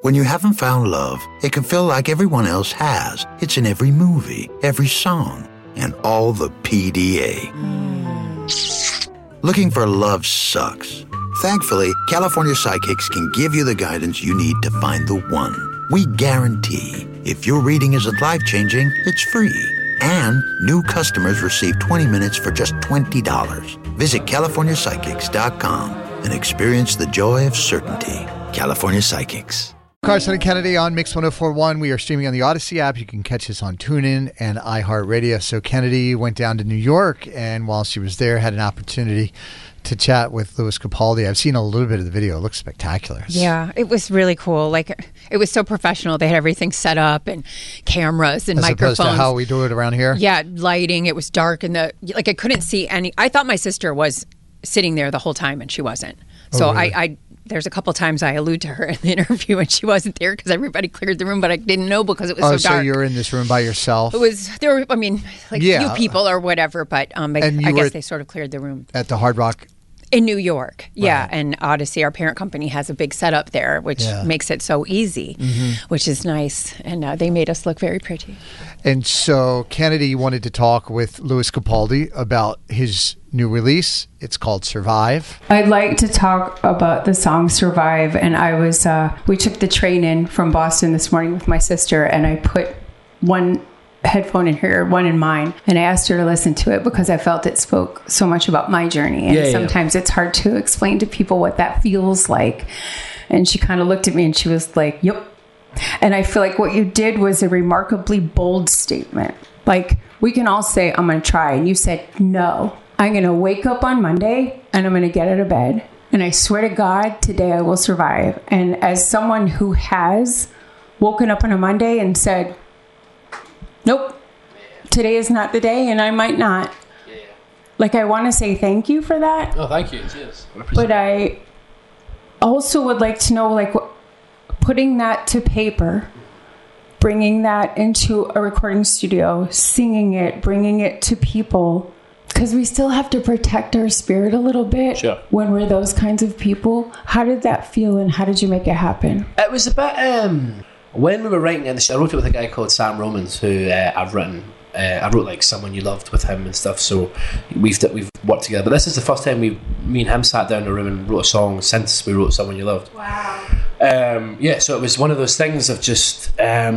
When you haven't found love, it can feel like everyone else has. It's in every movie, every song, and all the PDA. Looking for love sucks. Thankfully, California Psychics can give you the guidance you need to find the one. We guarantee if your reading isn't life-changing, it's free. And new customers receive 20 minutes for just $20. Visit CaliforniaPsychics.com and experience the joy of certainty. California Psychics. Carson and Kennedy on Mix 104.1. We are streaming on the Odyssey app. You can catch us on TuneIn and iHeartRadio. So Kennedy went down to New York, and while she was there, had an opportunity to chat with Lewis Capaldi. I've seen a little bit of the video. It looks spectacular. Yeah, it was really cool. Like, it was so professional. They had everything set up and cameras and microphones. As opposed to how we do it around here? Yeah, lighting. It was dark, and I couldn't see any. I thought my sister was sitting there the whole time, and she wasn't. So really? There's a couple times I allude to her in the interview, and she wasn't there because everybody cleared the room, but I didn't know because it was so dark. Oh, so you're in this room by yourself? It was, there were, few people or whatever, but I guess they sort of cleared the room. At the Hard Rock? In New York, yeah. Right. And Odyssey, our parent company, has a big setup there, which makes it so easy, which is nice. And they made us look very pretty. And so Kennedy wanted to talk with Lewis Capaldi about his new release. It's called Survive. I'd like to talk about the song Survive. And we took the train in from Boston this morning with my sister, and I put one headphone in her, one in mine, and I asked her to listen to it because I felt it spoke so much about my journey, and sometimes it's hard to explain to people what that feels like. And she kind of looked at me and she was like, yep. And I feel like what you did was a remarkably bold statement. Like, we can all say, I'm going to try, and you said, no, I'm going to wake up on Monday and I'm going to get out of bed, and I swear to God, today I will survive. And as someone who has woken up on a Monday and said, nope, today is not the day, and I might not. Like, I want to say thank you for that. Oh, thank you. Yes. But I also would like to know, like, putting that to paper, bringing that into a recording studio, singing it, bringing it to people, because we still have to protect our spirit a little bit when we're those kinds of people. How did that feel, and how did you make it happen? It was a bit... When we were writing it, I wrote it with a guy called Sam Romans, who I wrote like Someone You Loved with him and stuff, so we've worked together. But this is the first time me and him sat down in a room and wrote a song since we wrote Someone You Loved. Wow. So it was one of those things of just...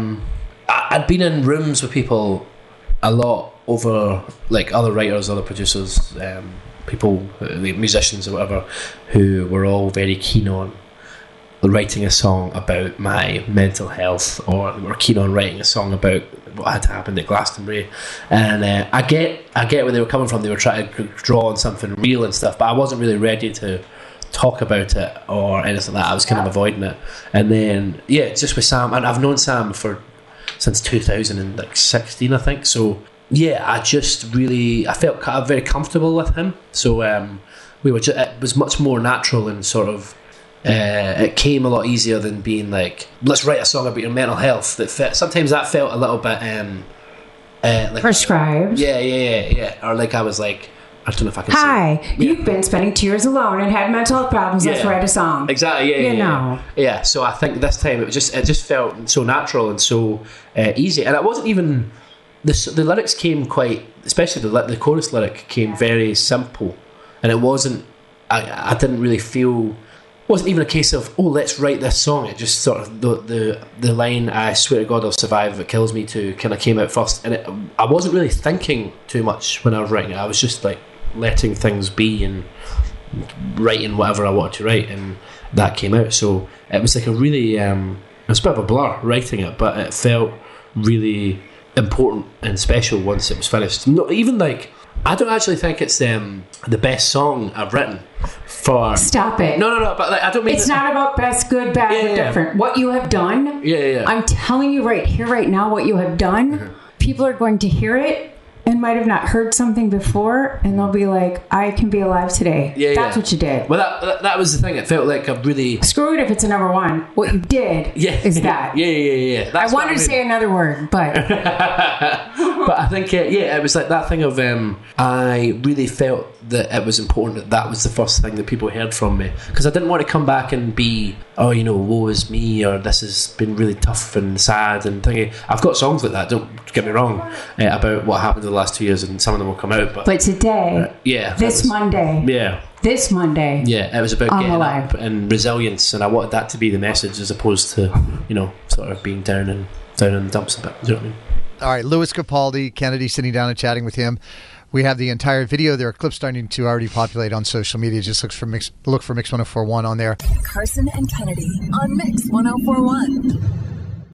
I'd been in rooms with people a lot over, like, other writers, other producers, people, musicians or whatever, who were all very keen on writing a song about my mental health, or were keen on writing a song about what had happened at Glastonbury. And I get where they were coming from. They were trying to draw on something real and stuff, but I wasn't really ready to talk about it or anything like that. I was kind of avoiding it. And then just with Sam, and I've known Sam since 2016, I think. So I felt very comfortable with him. So it was much more natural, and sort of it came a lot easier than being like, let's write a song about your mental health. Sometimes that felt a little bit like prescribed. Or like I was like, I don't know if I can say. You've been spending 2 years alone and had mental health problems. Let's write a song. Exactly. Yeah. So I think this time it just felt so natural and so easy, and it wasn't even the lyrics came quite, especially the chorus lyric came very simple, and it wasn't. I didn't really feel. It wasn't even a case of, oh, let's write this song. It just sort of the line, I swear to God I'll survive if it kills me, to kind of came out first, and I wasn't really thinking too much when I was writing it. I was just like letting things be and writing whatever I wanted to write, and that came out. So it was like a really it was a bit of a blur writing it, but it felt really important and special once it was finished. Not even like, I don't actually think it's the best song I've written for... Stop it. No, but like, I don't mean... It's not about best, good, bad, or different. What you have done... I'm telling you right here, right now, what you have done, people are going to hear it and might have not heard something before, and they'll be like, I can be alive today. That's what you did. Well, that was the thing. It felt like a really... Screw it if it's a number one. What you did is that. Yeah. I wanted to say another word, but... But I think, it was like that thing of, I really felt that it was important that was the first thing that people heard from me. Because I didn't want to come back and be oh, you know, woe is me, or this has been really tough and sad and thingy. I've got songs like that, don't get me wrong, about what happened in the last 2 years, and some of them will come out. But today, this Monday, it was about getting up and resilience, and I wanted that to be the message as opposed to, you know, sort of being down in the dumps a bit. Do you know what I mean? All right, Lewis Capaldi, Kennedy sitting down and chatting with him. We have the entire video. There are clips starting to already populate on social media. Just look for Mix 1041 on there. Carson and Kennedy on Mix 1041.